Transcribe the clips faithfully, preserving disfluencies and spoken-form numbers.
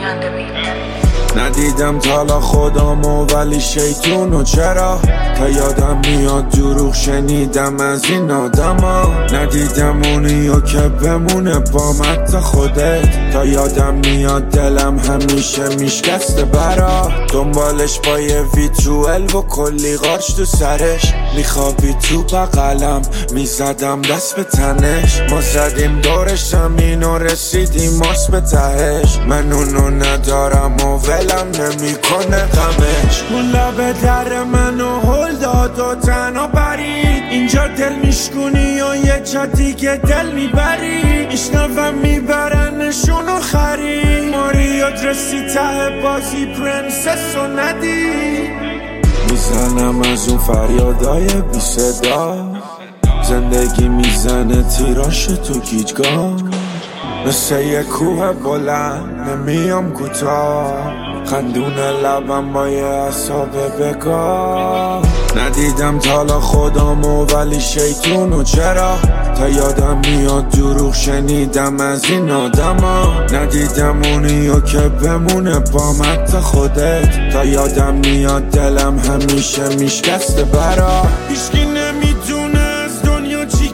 ندیدم تالا خودمو ولی شیطونو چرا تا یادم میاد دروغ شنیدم از این آدما. ندیدم اونیو که بمونه با مت خودت تا یادم میاد دلم همیشه میشکسته برا دنبالش با یه وی توئلو و کلی قارچ تو سرش میخوابی تو بغلم میزدم دست به تنش. ما زدیم دورش زمین و رسیدیم ماست به تهش. من اونو ندارم و ولم نمیکنه غمش. اون لب در منو هل داد و تنها برید اینجا دل میشکنی و یه جا دیگه دل میبری. میشنوم میبرنشون و خرید ماریات رسی ته بازی پرنسس و ندید. میزنم از اون فریادای بی صدا زندگی میزنه تیراش تو گیجگاه مثل یه کوه بلند نمیام کوتاه خندون لبم با یه عصاب بگاه. ندیدم تالا خودمو ولی شیطونو چرا تا یادم میاد دروغ شنیدم از این آدما. ندیدم اونیو که بمونه با مت خودت تا یادم میاد دلم همیشه میشکسته برا. هیچکی نمیدونه از دنیا چی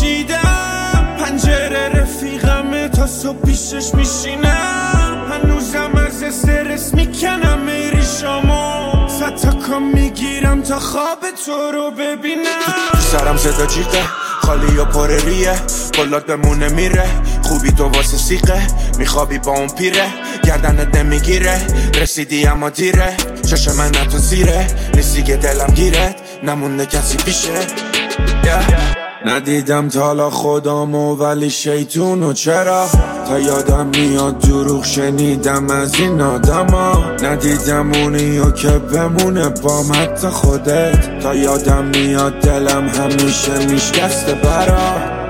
کشیدم پنجره رفیقمه تا صبح پیشش میشینم هنوزم از استرس میکنم ایریشامو صد تا کام میگیرم تا خواب تو رو ببینم. سرم صدا چیقه خالی و پر ریه بلاد بمونه میره خوبی تو واسه سیقه میخوابی با اون پیره گردنت نمیگیره رسیدی اما دیره چش من تو زیره نیستی که دلم گیرت نمونده کسی پیشه yeah. ندیدم تالا خودمو ولی شیطونو چرا تا یادم میاد دروغ شنیدم از این آدما. ندیدم اونیو که بمونه با مت خودت تا یادم میاد دلم همیشه میشکسته برا.